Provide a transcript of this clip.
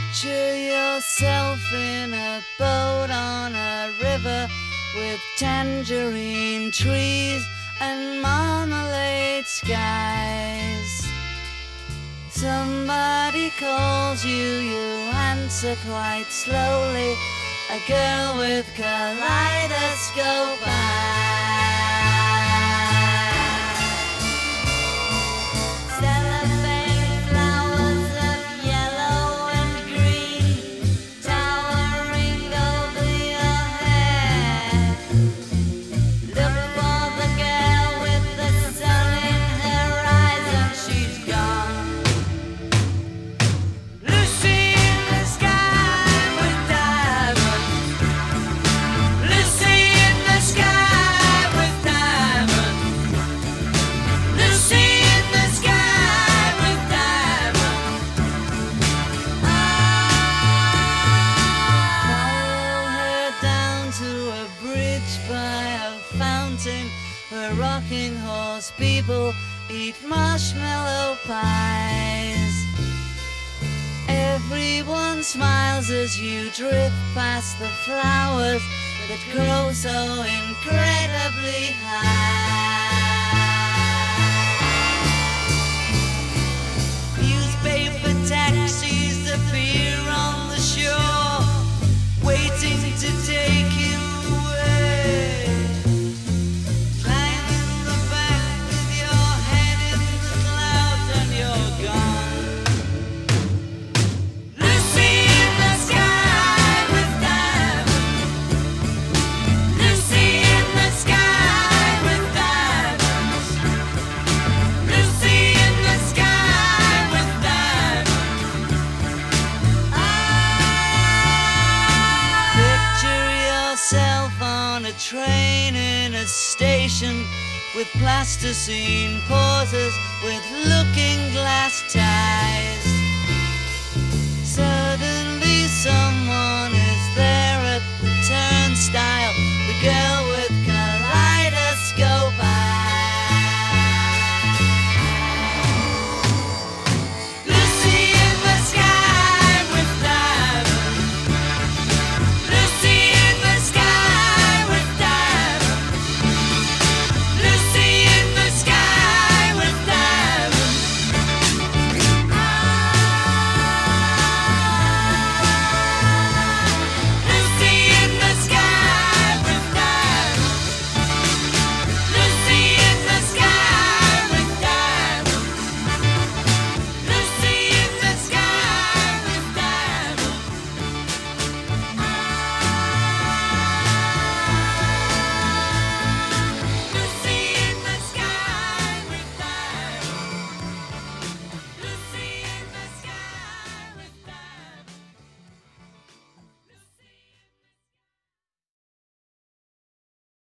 Picture yourself in a boat on a river with tangerine trees and marmalade skies. Somebody calls you, you answer quite slowly. A girl with kaleidoscope eyes. Where rocking horse people eat marshmallow pies. Everyone smiles as you drift past the flowers that grow so incredibly high. Newspaper taxis appear on the shore, waiting to take you away. On a train in a station with plasticine pauses with looking glass ties. Suddenly someone is there.